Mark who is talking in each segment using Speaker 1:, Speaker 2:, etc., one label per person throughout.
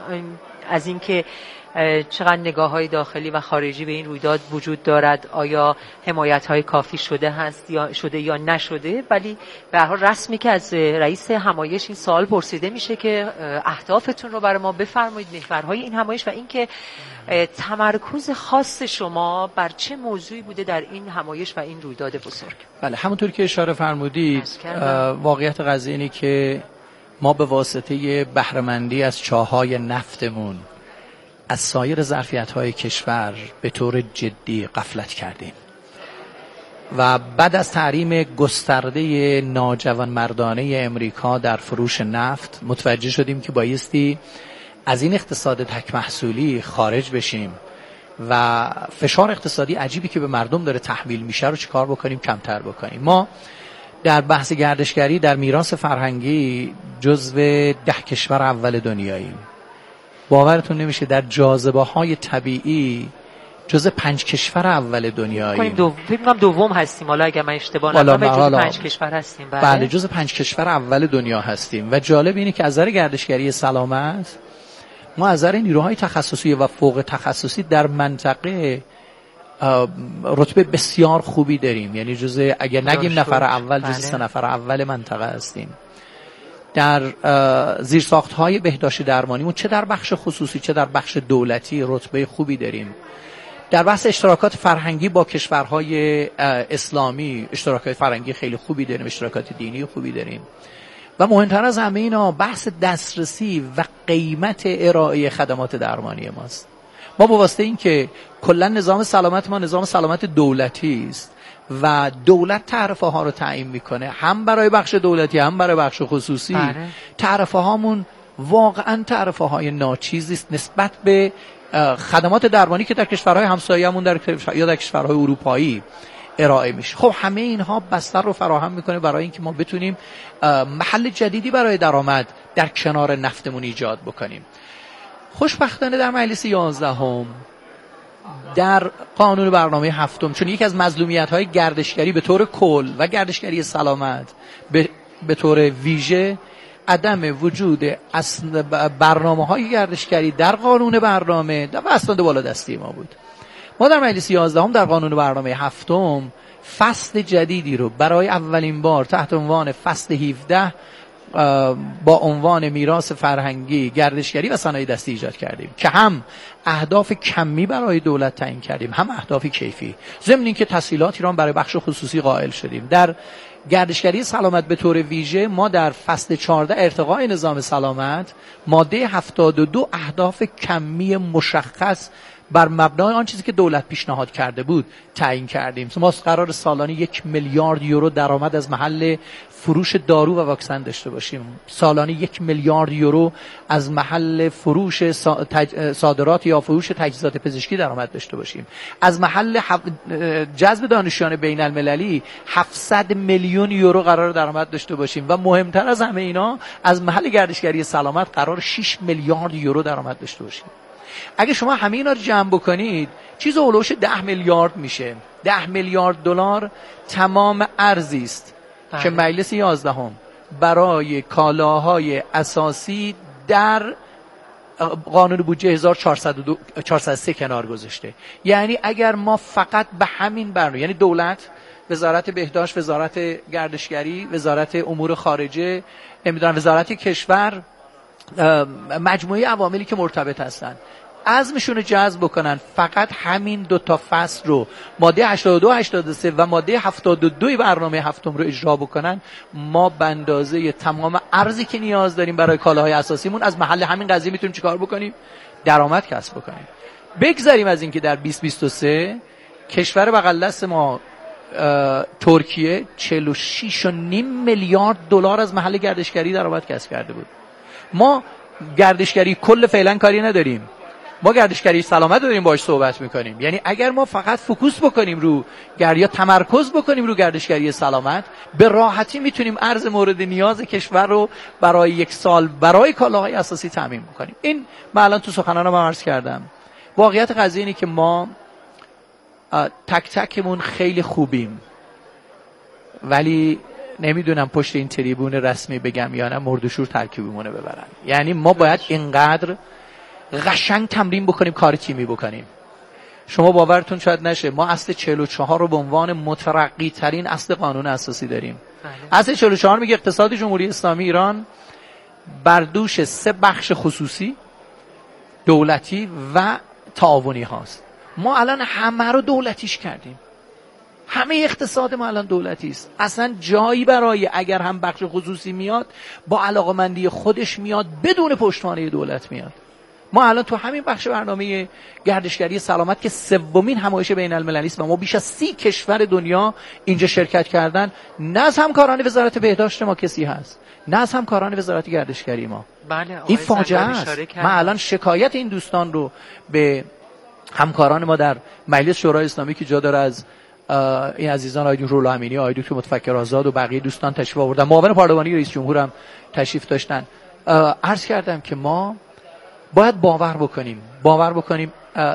Speaker 1: از اینکه چقدر نگاه‌های داخلی و خارجی به این رویداد وجود دارد، آیا حمایت‌های کافی شده یا نشده، ولی به هر حال رسمی که از رئیس همایش این سوال پرسیده میشه که اهدافتون رو برای ما بفرمایید، محورهای این همایش و اینکه تمرکز خاص شما بر چه موضوعی بوده در این همایش و این رویداد بزرگ.
Speaker 2: بله، همونطور که اشاره فرمودید واقعیت قضیه اینه که ما به واسطه بهره‌مندی از چاهای نفتمون از سایر ظرفیت‌های کشور به طور جدی غفلت کردیم و بعد از تحریم گسترده ناجوانمردانه امریکا در فروش نفت متوجه شدیم که بایستی از این اقتصاد تک محصولی خارج بشیم و فشار اقتصادی عجیبی که به مردم داره تحمیل میشه رو چیکار بکنیم؟ کمتر بکنیم. ما در بحث گردشگری در میراث فرهنگی جزو 10 کشور اول دنیاییم. باورتون نمیشه در جاذبه‌های طبیعی جزو 5 کشور اول دنیاییم.
Speaker 1: فکر کنم دوم هستیم، حالا اگه من اشتباه نکنم جزو 5 کشور هستیم.
Speaker 2: بله جزو 5 کشور اول دنیا هستیم و جالب اینه که از نظر گردشگری سلامت ما از نظر نیروهای تخصصی و فوق تخصصی در منطقه رتبه بسیار خوبی داریم، یعنی جزو اگه نگیم نفر اول جزو 3 نفر اول منطقه هستیم. در زیرساخت‌های بهداشت درمانیمون چه در بخش خصوصی چه در بخش دولتی رتبه خوبی داریم. در بحث اشتراکات فرهنگی با کشورهای اسلامی اشتراکات فرهنگی خیلی خوبی داریم، اشتراکات دینی خوبی داریم و مهمتر از همه اینا بحث دسترسی و قیمت ارائه خدمات درمانی ماست. ما به واسطه این که کلا نظام سلامت ما نظام سلامت دولتی است و دولت تعرفه ها رو تعیین میکنه، هم برای بخش دولتی هم برای بخش خصوصی. تعرفه هامون واقعا تعرفه های ناچیزی است نسبت به خدمات درمانی که در کشورهای همسایه‌مون یا در کشورهای اروپایی ارائه میشه. خب همه اینها بستر رو فراهم میکنه برای اینکه ما بتونیم محل جدیدی برای درآمد در کنار نفتمون ایجاد بکنیم. خوشبختانه در مجلس 11 در قانون برنامه 7 چون یکی از مظلومیت‌های گردشگری به طور کل و گردشگری سلامت به طور ویژه عدم وجود برنامه‌های گردشگری در قانون برنامه و اسناد بالادستی ما بود. ما در مجلس 11 در قانون برنامه 7 فصل جدیدی رو برای اولین بار تحت عنوان فصل 17 با عنوان میراث فرهنگی، گردشگری و صنایع دستی ایجاد کردیم که هم اهداف کمی برای دولت تعیین کردیم هم اهداف کیفی، ضمن اینکه تسهیلاتی را برای بخش خصوصی قائل شدیم. در گردشگری سلامت به طور ویژه ما در فصل 14 ارتقاء نظام سلامت ماده 72 اهداف کمی مشخص بر مبنای آن چیزی که دولت پیشنهاد کرده بود تعیین کردیم. ما قرار سالانه 1 میلیارد یورو درآمد از محل فروش دارو و واکسن داشته باشیم، سالانه 1 میلیارد یورو از محل فروش صادرات یا فروش تجهیزات پزشکی درآمد داشته باشیم، از محل جذب دانشجویان بین المللی 700 میلیون یورو قرار درآمد داشته باشیم و مهمتر از همه اینا از محل گردشگری سلامت قرار 6 میلیارد یورو درآمد داشته باشیم. اگه شما همه اینا رو جمع بکنید چیز اولوش 10 میلیارد میشه. 10 میلیارد دلار تمام ارزی است که مجلس 11 برای کالاهای اساسی در قانون بودجه 1403 کنار گذاشته. یعنی اگر ما فقط به همین برنامه، یعنی دولت، وزارت بهداشت، وزارت گردشگری، وزارت امور خارجه، نمیدونم وزارت کشور، مجموعه عواملی که مرتبط هستن عزمشون رو جذب بکنن فقط همین 2 تا فصل رو ماده 82 83 و ماده 72 برنامه 7 رو اجرا بکنن، ما به اندازه تمام ارزی که نیاز داریم برای کالاهای اساسیمون از محل همین قضیه میتونیم چیکار بکنیم؟ درآمد کسب بکنیم. بگذاریم از اینکه در 2023 کشور بغل دست ما ترکیه 46.5 میلیارد دلار از محل گردشگری درآمد کسب کرده بود. ما گردشگری کل فعلا کاری نداریم، ما گردشگری سلامت داریم باهاش صحبت میکنیم. یعنی اگر ما فقط فوکوس بکنیم رو یا تمرکز بکنیم رو گردشگری سلامت، به راحتی میتونیم ارز مورد نیاز کشور رو برای 1 سال برای کالاهای اساسی تامین بکنیم. این من الان تو سخنانم عرض کردم. واقعیت قضیه اینه که ما تک تکمون خیلی خوبیم، ولی نمیدونم پشت این تریبون رسمی بگم یا نه مردوشور ترکیبمونه ببرن. یعنی ما باید اینقدر قشنگ تمرین بکنیم، کار تیمی بکنیم. شما باورتون شاید نشه، ما اصل 44 رو به عنوان مترقی ترین اصل قانون اساسی داریم. اصل 44 میگه اقتصاد جمهوری اسلامی ایران بر دوش 3 بخش خصوصی، دولتی و تعاونی هاست. ما الان همه رو دولتیش کردیم، همه اقتصاد ما الان دولتی است. اصلا جایی برای اگر هم بخش خصوصی میاد با علاقمندی خودش میاد، بدون پشتوانه دولت میاد. ما الان تو همین بخش برنامه گردشگری سلامت که 3مین همایش بین المللی است و ما بیش از 30 کشور دنیا اینجا شرکت کردن، نه از همکاران وزارت بهداشت ما کسی هست، نه از همکاران وزارت گردشگری ما.
Speaker 1: بله،
Speaker 2: این فاجعه است. من الان شکایت این دوستان رو به همکاران ما در مجلس شورای اسلامی که جا داره از این عزیزان آقای روح الله امینی، آقای دکتر متفکر آزاد و بقیه دوستان تشریف آوردن، معاون پارلمانی رئیس جمهور هم تشریف داشتن، عرض کردم که ما باید باور بکنیم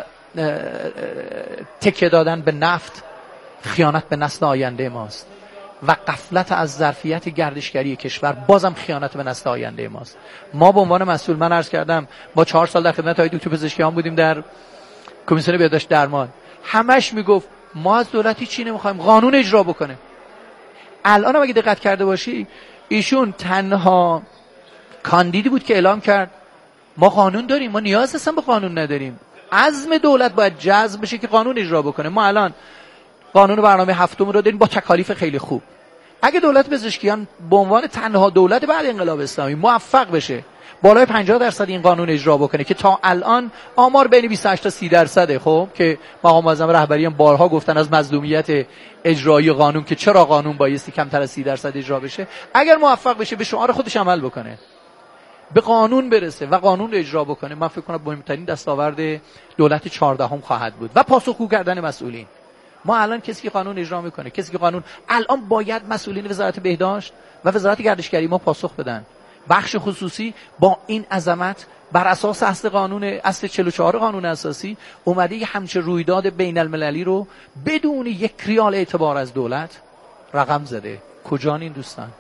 Speaker 2: تکیه دادن به نفت خیانت به نسل آینده ماست و غفلت از ظرفیت گردشگری کشور بازم خیانت به نسل آینده ماست. ما به عنوان مسئول، من عرض کردم ما 4 سال در خدمت آقای دکتر پزشکیان بودیم در کمیسیون بهداشت درمان، همش میگفت ما از دولتی چی نمیخوایم، قانون اجرا بکنه. الان هم اگه دقت کرده باشی ایشون تنها کاندیدی بود که اعلام کرد ما قانون داریم، ما نیاز اصلا به قانون نداریم. عزم دولت باید جذب بشه که قانون اجرا بکنه. ما الان قانون برنامه 7 رو داریم با تکالیف خیلی خوب. اگه دولت پزشکیان به عنوان تنها دولت بعد انقلاب اسلامی موفق بشه بالای 50% این قانون اجرا بکنه که تا الان آمار بین 28 تا 30%، خب که مقام معظم رهبری هم بارها گفتن از مظلومیت اجرایی قانون که چرا قانون بایستی کمتر از 30% اجرا بشه، اگر موفق بشه به شعار خودش عمل بکنه، به قانون برسه و قانون رو اجرا بکنه، من فکر کنم مهمترین دستاورد دولت 14 خواهد بود و پاسخگو کردن مسئولین. ما الان کسی که قانون اجرا میکنه، کسی که قانون، الان باید مسئولین وزارت بهداشت و وزارت گردشگری ما پاسخ بدن. بخش خصوصی با این عظمت بر اساس اصل 44 قانون اساسی اومده یه همچه رویداد بین المللی رو بدون 1 ریال اعتبار از دولت رقم زده. کجان این دوستان؟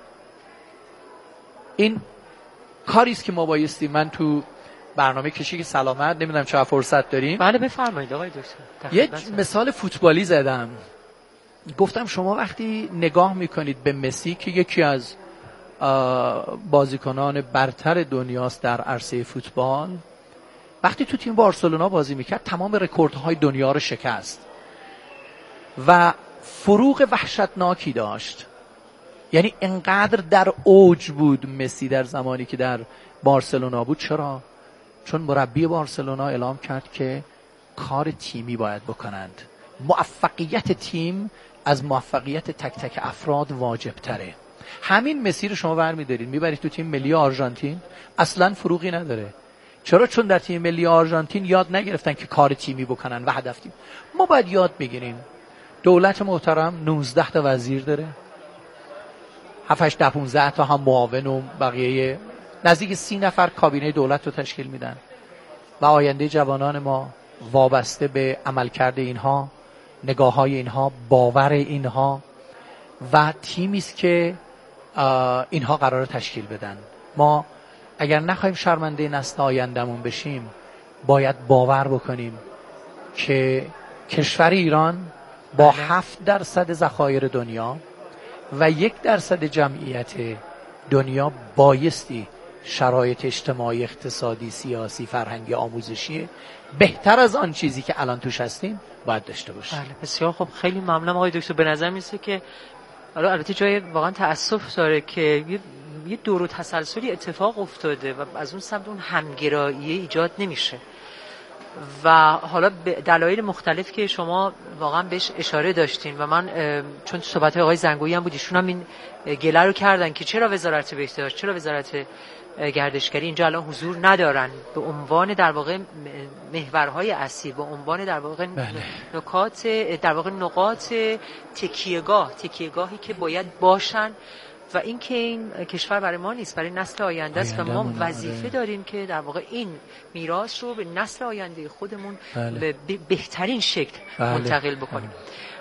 Speaker 2: این کاری است که ما بایستی، من تو برنامه کشی سلامت، نمیدونم چه فرصت داریم.
Speaker 1: بله بفرمایید آقای دکتر.
Speaker 2: یه مثال فوتبالی زدم، گفتم شما وقتی نگاه میکنید به مسی که یکی از بازیکنان برتر دنیاست در عرصه فوتبال، وقتی تو تیم بارسلونا بازی میکرد تمام رکوردهای دنیا رو شکست و فروغ وحشتناکی داشت. یعنی انقدر در اوج بود مسی در زمانی که در بارسلونا بود. چرا؟ چون مربی بارسلونا اعلام کرد که کار تیمی باید بکنند، موفقیت تیم از موفقیت تک تک افراد واجب تره. همین مسی رو شما برمی‌دارید میبرید تو تیم ملی آرژانتین، اصلا فروغی نداره. چرا؟ چون در تیم ملی آرژانتین یاد نگرفتن که کار تیمی بکنن و هدف تیم. ما باید یاد بگیریم. دولت محترم 19 تا وزیر داره، 7 تا 15 تا هم معاون و بقیه نزدیک 30 نفر کابینه دولت رو تشکیل میدن و آینده جوانان ما وابسته به عملکرد اینها، نگاه‌های اینها، باور اینها و تیمی است که اینها قراره تشکیل بدن. ما اگر نخواهیم شرمنده نسل آینده‌مون بشیم، باید باور بکنیم که کشور ایران با 7% ذخایر دنیا و 1% جمعیت دنیا بایستی شرایط اجتماعی، اقتصادی، سیاسی، فرهنگی، آموزشی بهتر از آن چیزی که الان توش هستیم باید داشته باشیم.
Speaker 1: بله بسیار خب، خیلی ممنونم آقای دکتر. به نظر میسه که البته جای واقعا تأسف داره که یه دور و تسلسلی اتفاق افتاده و از اون سمت اون همگرایی ایجاد نمیشه و حالا به دلایل مختلف که شما واقعا بهش اشاره داشتین و من چون صحبت آقای زنگویی هم بود، ایشون هم این گله رو کردن که چرا وزارت بهداشت، چرا وزارت گردشگری اینجا الان حضور ندارن به عنوان در واقع محورهای اصلی، به عنوان در واقع نکات، در واقع نقاط تکیهگاهی که باید باشن و این که این کشور برای ما نیست، برای نسل آینده است و ما وظیفه داریم که در واقع این میراث رو به نسل آینده خودمون به بهترین شکل منتقل بکنیم.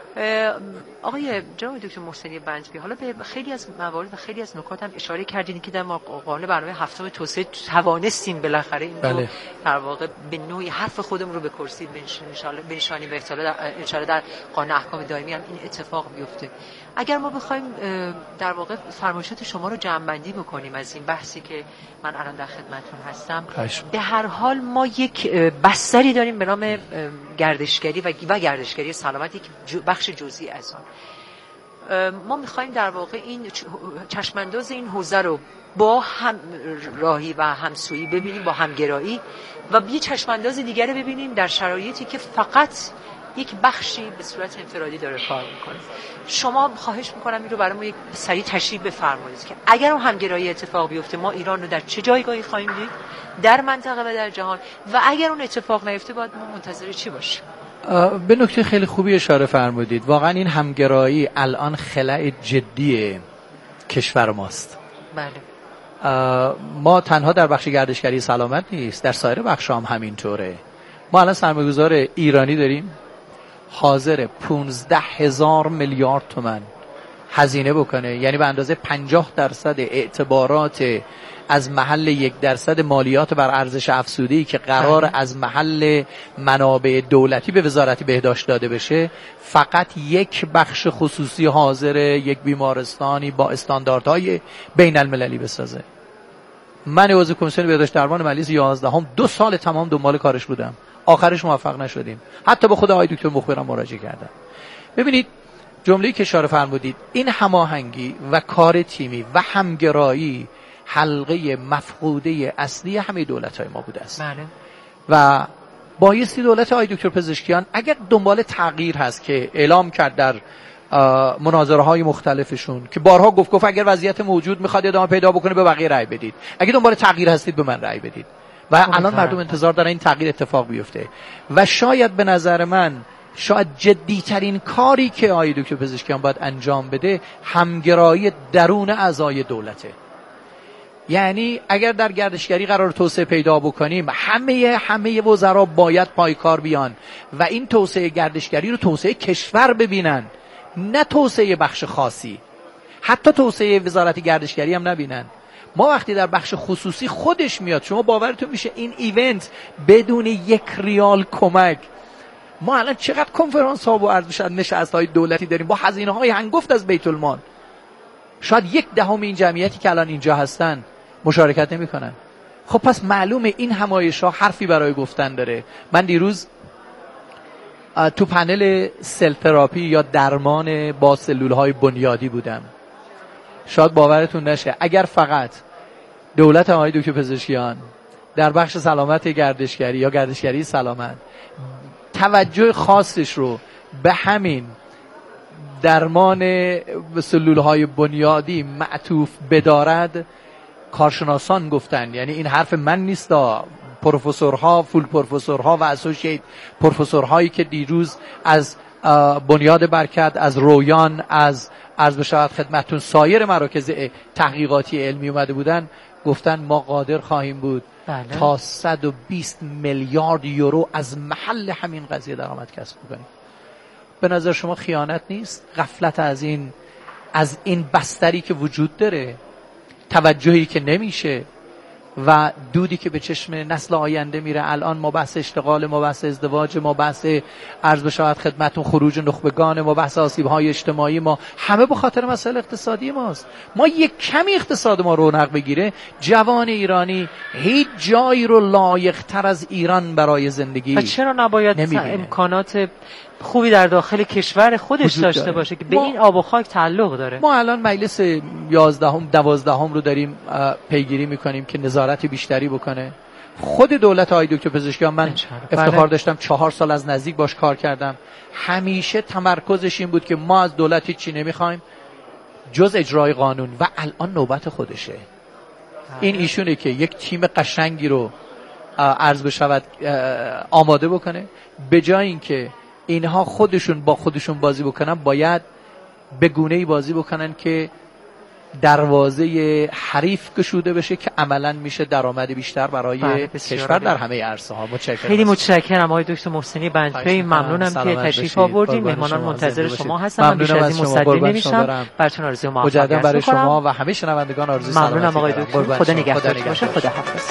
Speaker 1: آقای جناب دکتر محسنی بنجبی، حالا به خیلی از موارد و خیلی از نکات هم اشاره کردین که در قانون برنامه هفتم توسعه توانستیم بالاخره این رو در واقع به نوعی حرف خودمون رو بکرسید به نشانی به احتمال در قانون احکام دائمی هم این اتفاق بیفته. اگر ما بخوایم در واقع فرمایشات شما رو جمع‌بندی بکنیم از این بحثی که من الان در خدمتتون هستم، به هر حال ما یک بستری داریم به نام گردشگری و گردشگری سلامت، یک بخش جزئی از آن. ما می‌خوایم در واقع این چشمانداز این حوزه رو با هم راهی و همسویی ببینیم، با همگرایی، و یه چشمانداز دیگر ببینیم در شرایطی که فقط یک بخشی به صورت انفرادی داره کار میکنه. شما خواهش میکنم این رو برای ما یک سریع تشریح بفرمایید که اگر اون همگرایی اتفاق بیفته ما ایران رو در چه جایگاهی خواهیم دید در منطقه و در جهان، و اگر اون اتفاق نیفته باید ما منتظر چی باشیم؟
Speaker 2: به نکته خیلی خوبی اشاره فرمودید. واقعا این همگرایی الان خلأ جدی کشور ماست.
Speaker 1: بله.
Speaker 2: ما تنها در بخش گردشگری سلامت نیست، در سایر بخش هم همینطوره. ما الان سرمایه‌گذار ایرانی داریم حاضر 15,000 میلیارد تومان هزینه بکنه، یعنی به اندازه 50% اعتبارات از محل 1% مالیات بر ارزش افزوده‌ای که قرار از محل منابع دولتی به وزارت بهداشت داده بشه، فقط یک بخش خصوصی حاضر یک بیمارستانی با استانداردهای بین المللی بسازه. من عضو کمیسیون بهداشت درمان مجلس 11 2 سال تمام دنبال کارش بودم، آخرش موفق نشدیم. حتی به خود آقای دکتر مخبرم مراجعه کردم. ببینید جمله‌ای که اشاره فرمودید، این هماهنگی و کار تیمی و همگرایی حلقه مفقوده اصلی همه دولت‌های ما بوده است.
Speaker 1: بله.
Speaker 2: و بایستی دولت آقای دکتر پزشکیان اگر دنبال تغییر هست که اعلام کرد در مناظره‌های مختلفشون که بارها گفت اگر وضعیت موجود میخواد ادامه پیدا بکنه به بقیه رأی بدید، اگه دنبال تغییر هستید به من رأی بدید. و الان مردم انتظار دارن این تغییر اتفاق بیفته. و شاید به نظر من شاید جدی‌ترین کاری که آقای دکتر پزشکیان باید انجام بده همگرایی درون اعضای دولته. یعنی اگر در گردشگری قرار توسعه پیدا بکنیم، همه وزرا باید پایکار بیان و این توسعه گردشگری رو توسعه کشور ببینن، نه توسعه بخش خاصی. حتی توسعه وزارت گردشگری هم نبینن. ما وقتی در بخش خصوصی خودش میاد، شما باورتون میشه این ایونت بدون 1 ریال کمک، ما الان چقدر کنفرانس ها و نشست های دولتی داریم با هزینه های هنگفت از بیت المال. شاید 1/10 این جمعیتی که الان اینجا هستن مشارکت نمی کنن. خب پس معلومه این همایش ها حرفی برای گفتن داره. من دیروز تو پنل سل تراپی یا درمان با سلول های بنیادی بودم. شاید باورتون نشه اگر فقط دولت آقای دکتر پزشکیان در بخش سلامت گردشگری یا گردشگری سلامت توجه خاصش رو به همین درمان سلولهای بنیادی معطوف بدارد، کارشناسان گفتن، یعنی این حرف من نیست، پروفسورها، فول پروفسورها و اسوسییت پروفسورهایی که دیروز از بنیاد برکت، از رویان، از عرض بشود خدمتتون سایر مراکز تحقیقاتی علمی اومده بودن، گفتن ما قادر خواهیم بود تا 120 میلیارد یورو از محل همین قضیه درآمد کسب کنیم. به نظر شما خیانت نیست؟ غفلت از این بستری که وجود داره، توجهی که نمیشه و دودی که به چشم نسل آینده میره. الان ما بحث اشتغال، ما بحث ازدواج، ما بحث عرض بشود خدمتون خروج نخبگان، ما بحث آسیب‌های اجتماعی، ما همه به خاطر مسائل اقتصادی ماست. ما یک کمی اقتصاد ما رونق بگیره، جوان ایرانی هیچ جایی رو لایق‌تر از ایران برای زندگی
Speaker 1: و چرا نباید امکانات خوبی در داخل کشور خودش داشته باشه که به این آب و خاک تعلق داره؟ ما
Speaker 2: الان مجلس 11ام 12ام رو داریم پیگیری میکنیم که نظارت بیشتری بکنه. خود دولت آقای دکتر پزشکیان من افتخار داشتم 4 سال از نزدیک باش کار کردم، همیشه تمرکزش این بود که ما از دولت هیچی نمیخوایم جز اجرای قانون و الان نوبت خودشه. این ایشونه که یک تیم قشنگی رو عرض بشود آماده بکنه، به جای اینکه اینها خودشون با خودشون بازی بکنن باید به گونه‌ای بازی بکنن که دروازه حریف گشوده بشه که عملا میشه درآمد بیشتر برای کشور در همه عرصه‌ها. متشکرم.
Speaker 1: خیلی متشکرم آقای دکتر محسنی بندپی، ممنونم که تشریف آوردین. مهمانان منتظر شما هستن. من بیش از این مصدق نمیشم. براتون آرزوی موفقیت
Speaker 2: برای شما و همه شنوندگان آرزوی سلامتی.
Speaker 1: ممنونم آقای دکتر. خدا نگهدارتون باشه. خدا حافظ.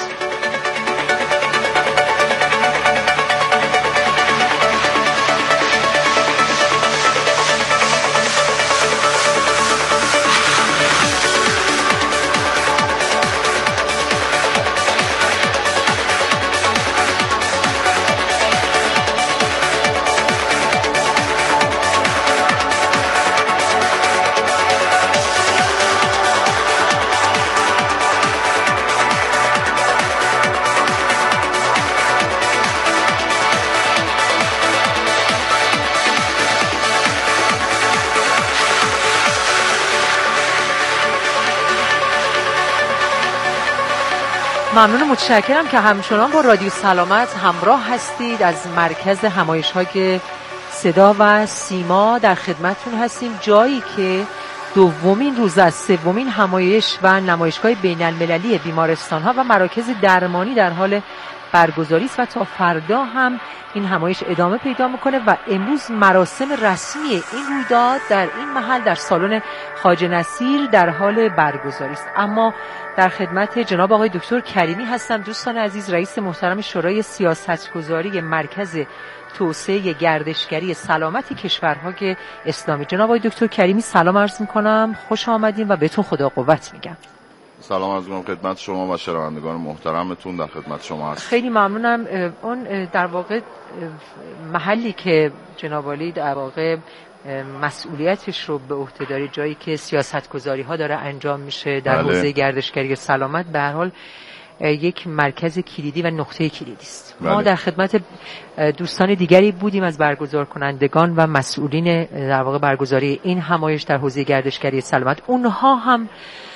Speaker 1: ممنون، متشکرم که همچنان با رادیو سلامت همراه هستید. از مرکز همایش‌های صدا و سیما در خدمتتون هستیم، جایی که دومین روز از سومین همایش و نمایشگاه بین‌المللی بیمارستان‌ها و مراکز درمانی در حال برگزاری است و تا فردا هم این همایش ادامه پیدا میکنه و امروز مراسم رسمی این رویداد در این محل در سالن خواجه نصیر در حال برگزاری است. اما در خدمت جناب آقای دکتر کریمی هستم. دوستان عزیز، رئیس محترم شورای سیاستگذاری مرکز توسعه گردشگری سلامتی کشورهای اسلامی. جناب آقای دکتر کریمی سلام عرض میکنم، خوش آمدین و بهتون خدا قوت میگم.
Speaker 3: سلام عرض میکنم خدمت شما و شنوندگان محترمتون، در خدمت شما هستم.
Speaker 1: خیلی ممنونم. اون در واقع محلی که جناب عالی در واقع مسئولیتش رو به عهده داره، جایی که سیاستگذاری ها داره انجام میشه در حوزه گردشگری سلامت، به هر حال یک مرکز کلیدی و نقطه کلیدی است. ما در خدمت دوستان دیگری بودیم از برگزار کنندگان و مسئولین در واقع برگزاری این همایش در حوزه گردشگری سلامت. اونها هم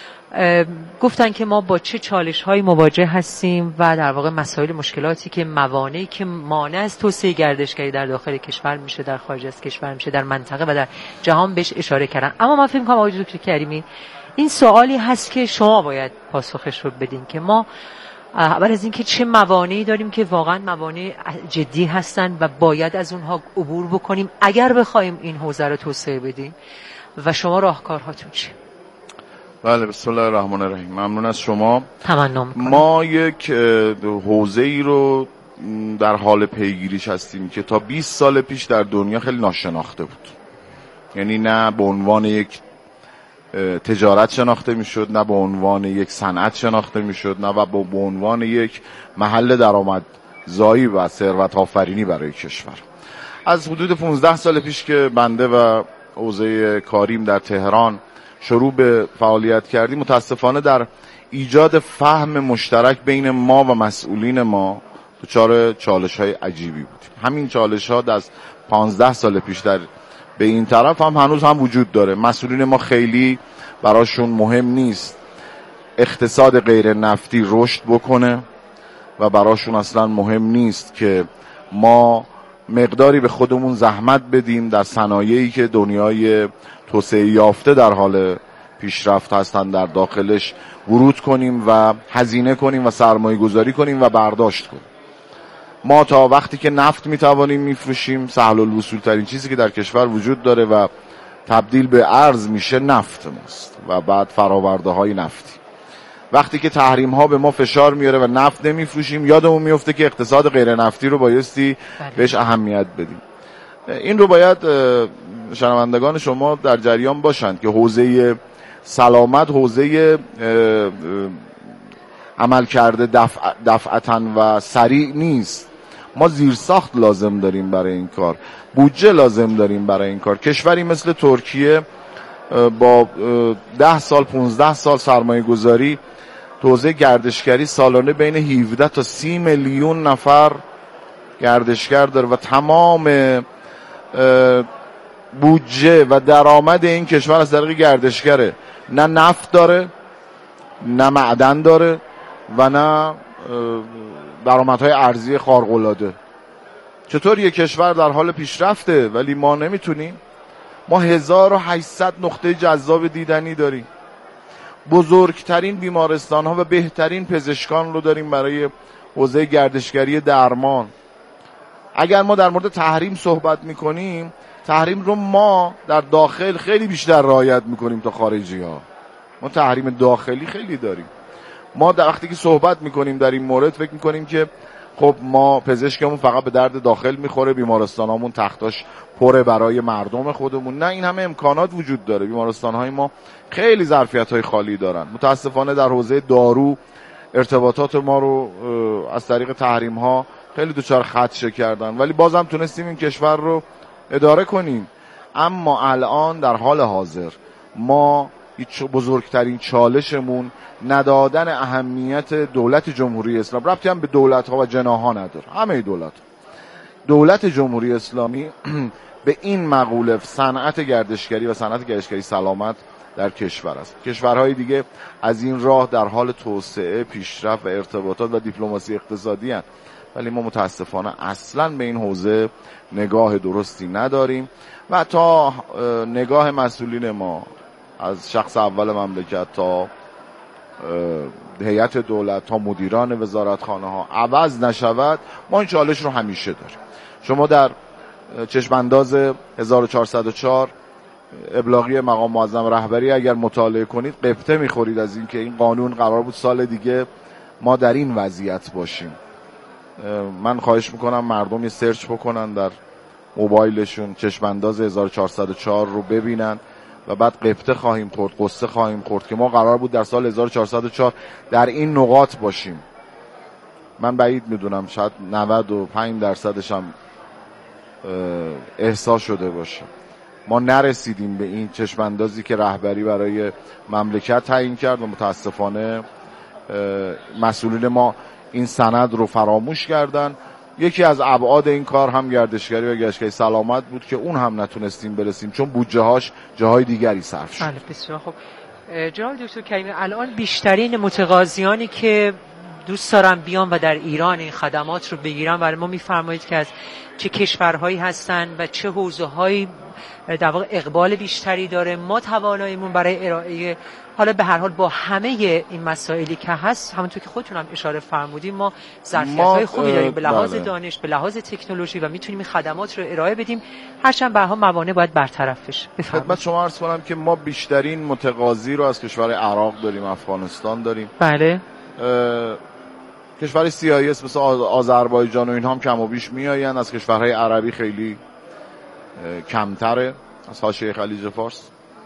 Speaker 1: گفتن که ما با چه چالش‌هایی مواجه هستیم و در واقع مسائل مشکلاتی که موانعی که مانع از توسعه گردشگری در داخل کشور میشه، در خارج از کشور میشه، در منطقه و در جهان بهش اشاره کردن. اما من فکر می‌کنم آقای دکتر کریمی این سوالی هست که شما باید پاسخش رو بدین که ما اول از این که چه موانعی داریم که واقعا موانع جدی هستن و باید از اونها عبور بکنیم اگر بخوایم این حوزه رو توسعه بدیم و شما راهکارهاتون چیه؟
Speaker 3: بله، بسم الله الرحمن الرحیم. ممنون از شما.
Speaker 1: تمنا می‌کنم.
Speaker 3: ما یک حوزه‌ای رو در حال پیگیریش هستیم که تا 20 سال پیش در دنیا خیلی ناشناخته بود. یعنی نه به عنوان یک تجارت شناخته میشد، نه به عنوان یک صنعت شناخته میشد، نه و به عنوان یک محل درآمدزایی و ثروت آفرینی برای کشور. از حدود 15 سال پیش که بنده و حوزه کاریم در تهران شروع به فعالیت کردیم، متاسفانه در ایجاد فهم مشترک بین ما و مسئولین ما دچار چالش‌های عجیبی بودیم. همین چالش‌ها از 15 سال پیش در به این طرف هم هنوز هم وجود داره. مسئولین ما خیلی براشون مهم نیست اقتصاد غیر نفتی رشد بکنه و براشون اصلا مهم نیست که ما مقداری به خودمون زحمت بدیم در صنایعی که دنیای توسعه یافته در حال پیشرفت هستن در داخلش ورود کنیم و هزینه کنیم و سرمایه گذاری کنیم و برداشت کنیم. ما تا وقتی که نفت میتوانیم میفروشیم، سهل الوصول ترین چیزی که در کشور وجود داره و تبدیل به ارز میشه نفت ماست و بعد فراورده های نفتی. وقتی که تحریم ها به ما فشار میاره و نفت نمیفروشیم، یادمون میفته که اقتصاد غیر نفتی رو بایستی بهش اهمیت بدیم. این رو باید شنوندگان شما در جریان باشند که حوزه سلامت حوزه عمل کرده دفعتاً و سریع نیست. ما زیرساخت لازم داریم برای این کار، بودجه لازم داریم برای این کار. کشوری مثل ترکیه با 10 سال 15 سال سرمایه گذاری حوزه گردشگری سالانه بین 17 تا 30 میلیون نفر گردشگر داره و تمام بودجه و درآمد این کشور از طریق گردشگره. نه نفت داره، نه معدن داره و نه درآمدهای ارزی خارق‌العاده. چطور یک کشور در حال پیشرفته ولی ما نمیتونیم؟ ما 1800 نقطه جذاب دیدنی داریم. بزرگترین بیمارستان ها و بهترین پزشکان رو داریم برای حوزه گردشگری درمان. اگر ما در مورد تحریم صحبت میکنیم، تحریم رو ما در داخل خیلی بیشتر رعایت میکنیم تا خارجی ها. ما تحریم داخلی خیلی داریم. ما در وقتی که صحبت میکنیم در این مورد فکر میکنیم که خب ما پزشکمون فقط به درد داخل میخوره، بیمارستانامون تختاش پره برای مردم خودمون. نه، این همه امکانات وجود داره. بیمارستانهای ما خیلی ظرفیت‌های خالی دارن. متاسفانه در حوزه دارو ارتباطات ما رو از طریق تحریم‌ها خیلی دچار خدشه کردن، ولی بازم تونستیم این کشور رو اداره کنیم. اما الان در حال حاضر ما بزرگترین چالشمون ندادن اهمیت دولت جمهوری اسلامی، ربطی هم به دولت‌ها و جناح‌ها نداره، همه دولت جمهوری اسلامی به این مقوله صنعت گردشگری و صنعت گردشگری سلامت در کشور است. کشورهای دیگه از این راه در حال توسعه، پیشرفت و ارتباطات و دیپلماسی اقتصادی هستند، ولی ما متاسفانه اصلاً به این حوزه نگاه درستی نداریم و تا نگاه مسئولین ما از شخص اول مملکت تا هیئت دولت تا مدیران وزارتخانه ها عوض نشود، ما این چالش رو همیشه داریم. شما در چشمانداز 1404 ابلاغی مقام معظم رهبری اگر مطالعه کنید قبطه میخورید از این که این قانون قرار بود سال دیگه ما در این وضعیت باشیم. من خواهش میکنم مردم یه سرچ بکنن در موبایلشون، چشمانداز 1404 رو ببینن و بعد قبطه خواهیم خورد، قصه خواهیم خورد که ما قرار بود در سال 1404 در این نقاط باشیم. من بعید میدونم، شاید 95% هم احساس شده باشه. ما نرسیدیم به این چشماندازی که رهبری برای مملکت تعیین کرد و متاسفانه مسئولین ما این سند رو فراموش کردن. یکی از ابعاد این کار هم گردشگری و گردشگری سلامت بود که اون هم نتونستیم برسیم چون بودجه هاش جاهای دیگری صرف شد.
Speaker 1: بله، بسیار خوب. جناب دکتر کریمی، الان بیشترین متقاضیانی که دوست دارن بیان و در ایران این خدمات رو بگیرن، برای ما میفرمایید که از چه کشورهایی هستن و چه حوزه‌هایی در واقع اقبال بیشتری داره؟ ما تواناییمون برای ارائه، حالا به هر حال با همه این مسائلی که هست، همونطور که خودتون هم اشاره فرمودیم، ما ظرفیت‌های خوبی داریم به لحاظ دانش، به لحاظ تکنولوژی و میتونیم این خدمات رو ارائه بدیم، هرچند به هر حال موانع باید برطرف بشه.
Speaker 3: خدمت شما عرض کنم که ما بیشترین متقاضی رو از کشور عراق داریم، افغانستان داریم.
Speaker 1: بله.
Speaker 3: کشور CIS مثل آذربایجان و اینها هم کم و بیش میآیند. از کشورهای عربی خیلی کمتره، از حاشیه خلیج فارس.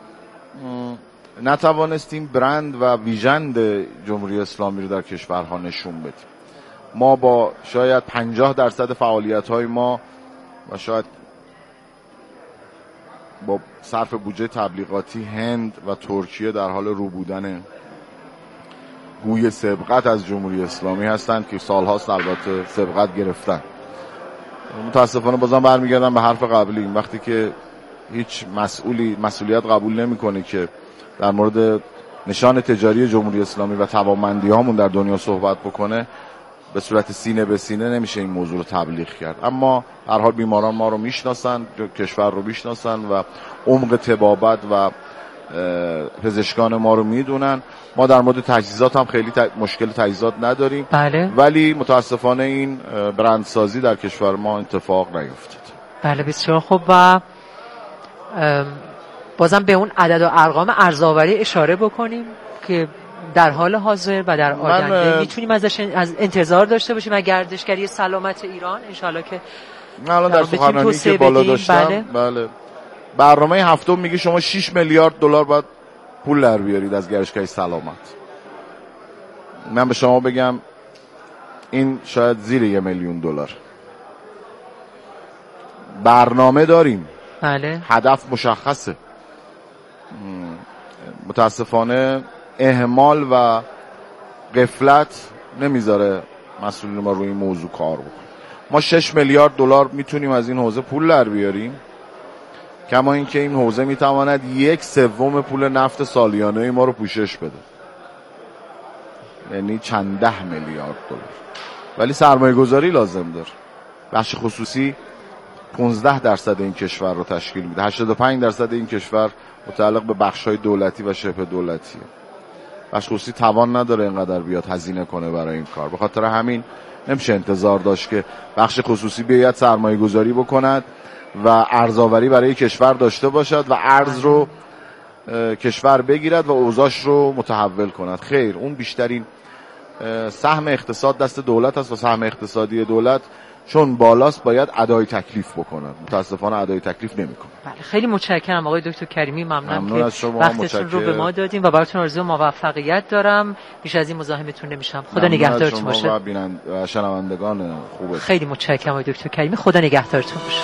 Speaker 3: نتوانستیم برند و ویژند جمهوری اسلامی رو در کشورها نشون بدیم. ما با شاید 50% فعالیت‌های ما و شاید با صرف بودجه تبلیغاتی هند و ترکیه در حال رو بودن گوی سبقت از جمهوری اسلامی هستند که سال‌هاست البته سبقت گرفتن. متاسفانه بازم برمیگردم به حرف قبلی، وقتی که هیچ مسئولیت قبول نمیکنه که در مورد نشان تجاری جمهوری اسلامی و توانمندی‌هامون در دنیا صحبت بکنه، به صورت سینه به سینه نمیشه این موضوع رو تبلیغ کرد. اما هر حال بیماران ما رو میشناسن، کشور رو میشناسن و عمق طبابت و پزشکان ما رو میدونن. ما در مورد تجهیزات هم خیلی مشکل تجهیزات نداریم.
Speaker 1: بله.
Speaker 3: ولی متاسفانه این برندسازی در کشور ما اتفاق نیفتاد.
Speaker 1: بله، بسیار خوب. و بازم به اون عدد و ارقام ارزآوری اشاره بکنیم که در حال حاضر و در آینده میتونیم ازش انتظار داشته باشیم از گردشگری سلامت ایران انشالله که
Speaker 3: الان در سخنرانی که بالا داشتم. بله. برنامه هفتم میگه شما 6 میلیارد دلار باید پول در بیارید از گردشگری سلامت. من به شما بگم این شاید زیر 1 میلیون دلار. برنامه داریم.
Speaker 1: بله.
Speaker 3: هدف مشخصه. متاسفانه اهمال و غفلت نمیذاره مسئولین ما روی این موضوع کار بکنن. ما 6 میلیارد دلار میتونیم از این حوزه پول در بیاریم، کما اینکه این حوزه میتواند 1/3 پول نفت سالیانه ما رو پوشش بده، یعنی چند ده میلیارد دلار. ولی سرمایه گذاری لازم داره. بخش خصوصی 15% این کشور رو تشکیل میده. 85% این کشور متعلق به بخش‌های دولتی و شبه دولتیه. بخش خصوصی توان نداره اینقدر بیاد هزینه کنه برای این کار. به خاطر همین نمیشه انتظار داشت که بخش خصوصی بیاد سرمایه گذاری بکند و ارزآوری برای کشور داشته باشد و ارز رو کشور بگیرد و اوضاعش رو متحول کند. خیر، اون بیشترین سهم اقتصاد دست دولت است و سهم اقتصادی دولت چون بالاست باید ادای تکلیف بکنه. متاسفانه ادای تکلیف نمیکنه.
Speaker 1: بله، خیلی متشکرم آقای دکتر کریمی، ممنونم که
Speaker 3: شما،
Speaker 1: وقتتون رو به ما دادیم و براتون آرزوی موفقیت دارم. بیش از این مزاحمتون نمیشم. خدا نگهدارتون باشه.
Speaker 3: و شنوندگان خوبه.
Speaker 1: خیلی متشکرم آقای دکتر کریمی، خدا نگهدارتون باشه.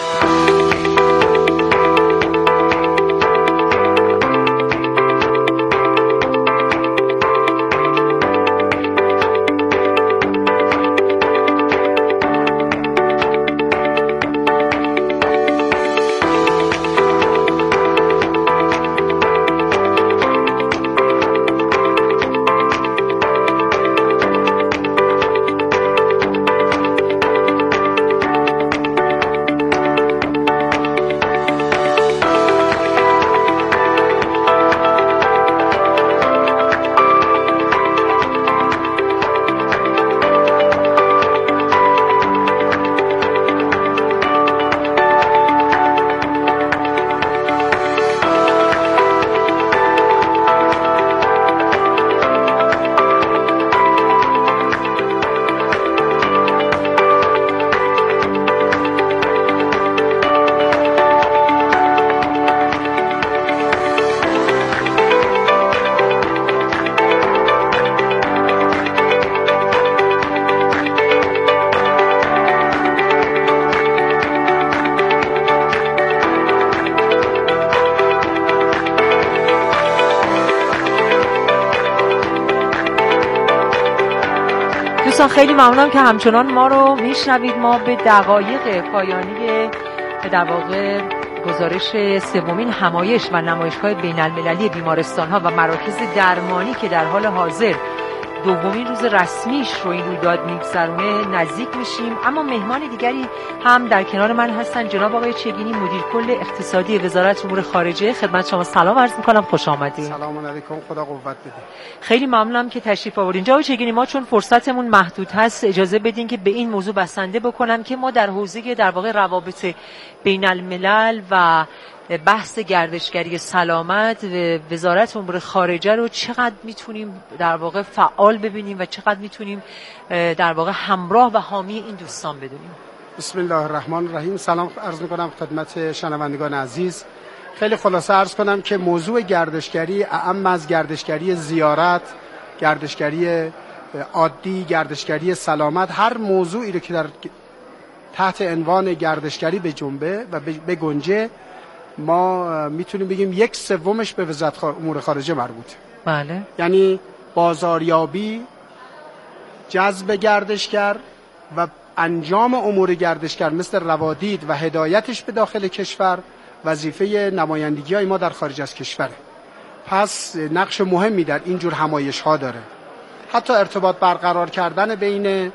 Speaker 1: خیلی ممنونم که همچنان ما رو میشنوید. ما به دقایق پایانی در واقع گزارش سومین همایش و نمایشگاه بین‌المللی بیمارستان‌ها و مراکز درمانی که در حال حاضر دومین روز رسمیش رو این رویداد میگذرونه نزدیک میشیم. اما مهمان دیگری هم در کنار من هستن، جناب آقای چگینی، مدیر کل اقتصادی وزارت امور خارجه. خدمت شما سلام عرض میکنم، خوش آمدید.
Speaker 4: سلام علیکم، خدا قوت بده.
Speaker 1: خیلی ممنونم که تشریف آوردین. جناب چگینی، ما چون فرصتمون محدود هست اجازه بدین که به این موضوع بسنده بکنم که ما در حوزه در واقع روابط بین الملل و بحث گردشگری سلامت و وزارت امور خارجه رو چقدر میتونیم در واقع فعال ببینیم و چقدر میتونیم در واقع همراه و حامی این دوستان بدونیم.
Speaker 4: بسم الله الرحمن الرحیم. سلام عرض میکنم خدمت شنوندگان عزیز. خیلی خلاصه عرض کنم که موضوع گردشگری اعم از گردشگری زیارت، گردشگری عادی، گردشگری سلامت، هر موضوعی رو که در تحت عنوان گردشگری به جنبه و به گنجه ما میتونیم بگیم 1/3 به وزارت امور خارجه مربوطه.
Speaker 1: بله.
Speaker 4: یعنی بازاریابی، جذب گردشگر و انجام امور گردشگر مثل روادید و هدایتش به داخل کشور وظیفه نمایندگی‌های ما در خارج از کشوره. پس نقش مهمی در این جور همایش ها داره. حتی ارتباط برقرار کردن بین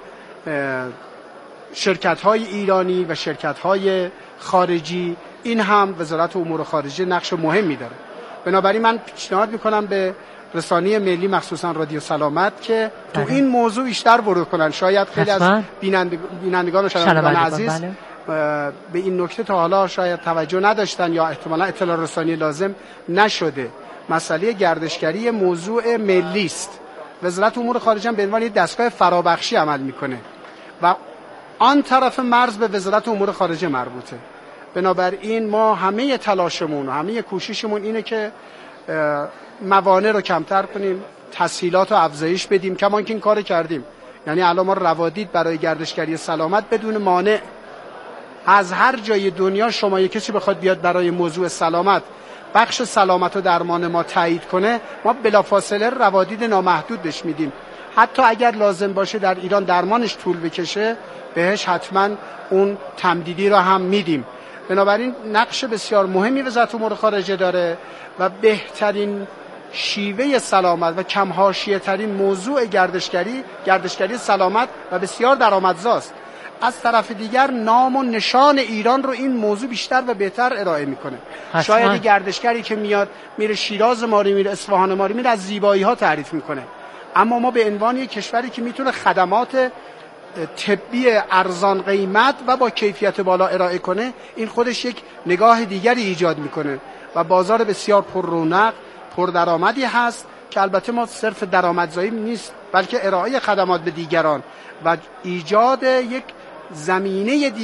Speaker 4: شرکت های ایرانی و شرکت های خارجی، این هم وزارت امور خارجه نقش مهمی داره. بنابراین من پیشنهاد میکنم به رسانه ملی مخصوصا رادیو سلامت که تو این موضوع بیشتر ورود کنن. شاید خیلی از بینندگان و شنوندگان عزیز به این نکته تا حالا شاید توجه نداشتن یا احتمالا اطلاع رسانی لازم نشده. مسئله گردشگری موضوع ملی است. وزارت امور خارجه به عنوان دستگاه فرابخشی عمل میکنه و آن طرف مرز به وزارت امور خارجه مربوطه. بنابراین ما همه تلاشمون و همه کوششمون اینه که موانع رو کمتر کنیم، تسهیلات رو افزایش بدیم. کمان که این کار کردیم، یعنی الان ما روادید برای گردشگری سلامت بدون مانع از هر جای دنیا شما یک کسی بخواد بیاد برای موضوع سلامت بخش سلامت و درمان ما تایید کنه، ما بلافاصله روادید نامحدود بهش میدیم. حتی اگر لازم باشه در ایران درمانش طول بکشه بهش حتما اون تمدیدی رو هم میدیم. بنابراین نقش بسیار مهمی وزارت امور خارجه داره و بهترین شیوه سلامت و کم حاشیه ترین موضوع گردشگری سلامت و بسیار درآمدزاست. از طرف دیگر نام و نشان ایران رو این موضوع بیشتر و بهتر ارائه میکنه. شاید گردشگری که میاد میره شیراز ماری، میره اصفهان ماری، میره از زیبایی ها تعریف میکنه، اما ما به عنوان یک کشوری که میتونه خدمات طبی ارزان قیمت و با کیفیت بالا ارائه کنه، این خودش یک نگاه دیگری ایجاد میکنه و بازار بسیار پر رونق، پر درآمدی هست که البته ما صرف درآمدزایی نیست، بلکه ارائه خدمات به دیگران و ایجاد یک زمینه